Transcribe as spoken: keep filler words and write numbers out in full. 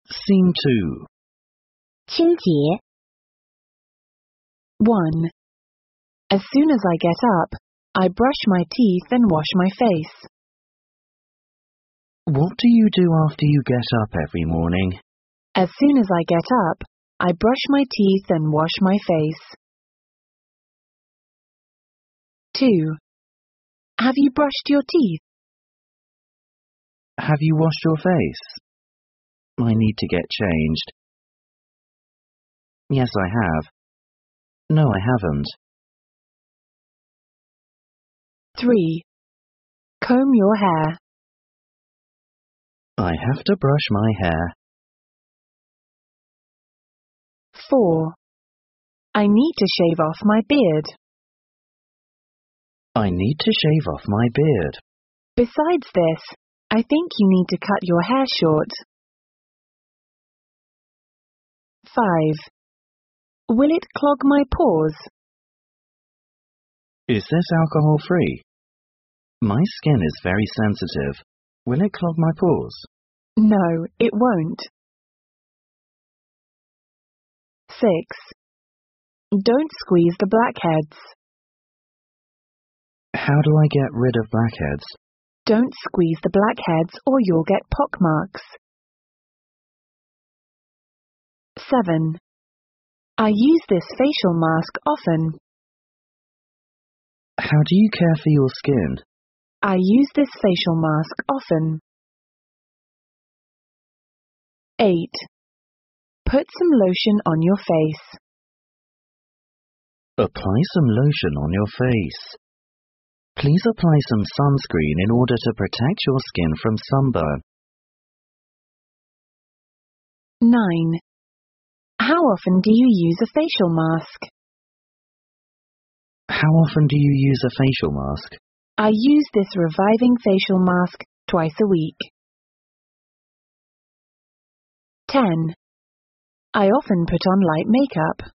Scene two. 清洁 one. As soon as I get up, I brush my teeth and wash my face. What do you do after you get up every morning? As soon as I get up, I brush my teeth and wash my face. two. Have you brushed your teeth? Have you washed your face? I need to get changed. Yes, I have. No, I haven't. three. Comb your hair. I have to brush my hair. four. I need to shave off my beard. I need to shave off my beard. Besides this, I think you need to cut your hair short. five. Will it clog my pores? Is this alcohol-free? My skin is very sensitive. Will it clog my pores? No, it won't. six. Don't squeeze the blackheads. How do I get rid of blackheads? Don't squeeze the blackheads or you'll get pockmarks. seven. I use this facial mask often. How do you care for your skin? I use this facial mask often. eight. Put some lotion on your face. Apply some lotion on your face. Please apply some sunscreen in order to protect your skin from sunburn. nine. How often do you use a facial mask? How often do you use a facial mask? I use this reviving facial mask twice a week. ten. I often put on light makeup.